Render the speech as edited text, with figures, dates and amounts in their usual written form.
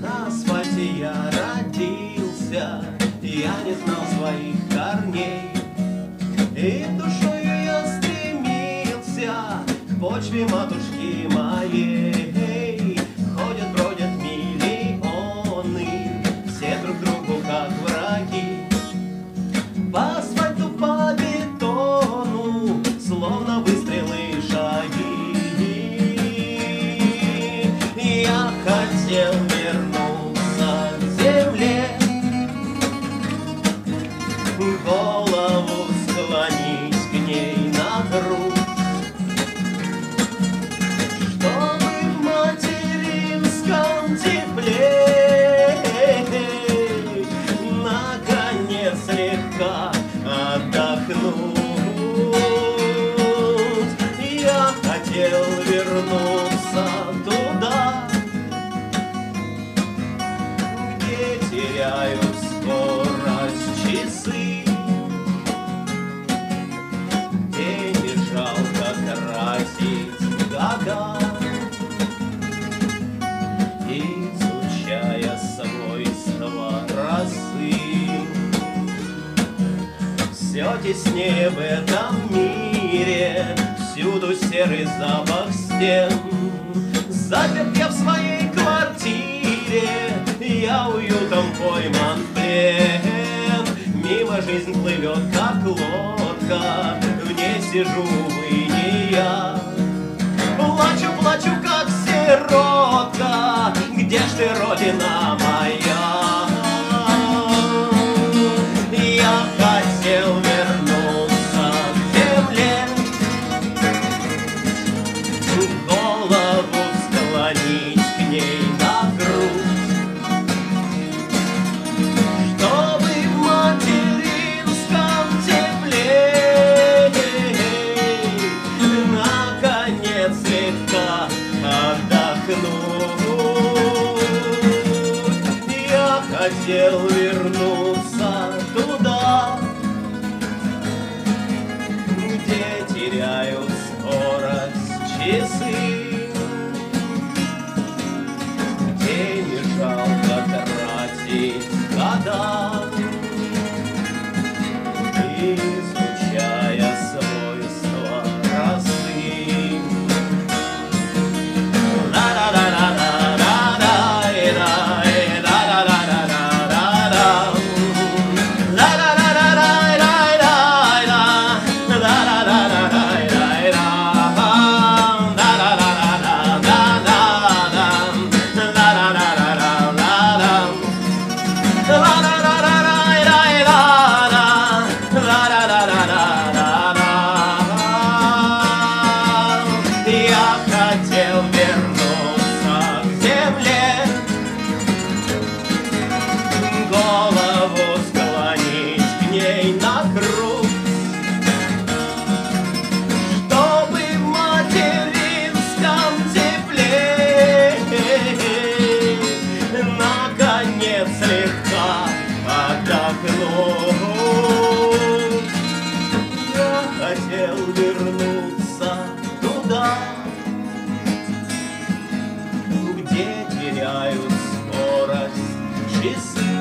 На асфальте я родился, я не знал своих корней, и душою я стремился к почве матушки моей. Ходят, бродят миллионы, все друг другу как враги. По асфальту, по бетону, словно выстрелы шаги. Я хотел вернуться к земле, голову склонить к ней на грудь, чтобы в материнском тепле наконец слегка отдохнуть. Я хотел вернуться туда, где теряют скорость часы, где не жалко тратить года, изучая свойства росы. Все теснее в этом мире, всюду серый запах стен. Заперт я в своей квартире, я уютом пойман в плен. Мимо жизнь плывет, как лодка, в ней сижу, увы, не я. Плачу, плачу, как сиротка, где ж ты, родина моя? Я хотел вернуться к земле, голову склонить к ней на грудь, чтобы в материнском тепле наконец слегка отдохнуть. Я хотел вернуться туда, где теряют скорость часы, где не жалко тратить года, изучая свойства росы. Я хотел вернуться к земле, голову склонить к ней на грудь, чтобы в материнском тепле наконец слегка отдохнуть. Я хотел вернуться туда, где теряют скорость часы,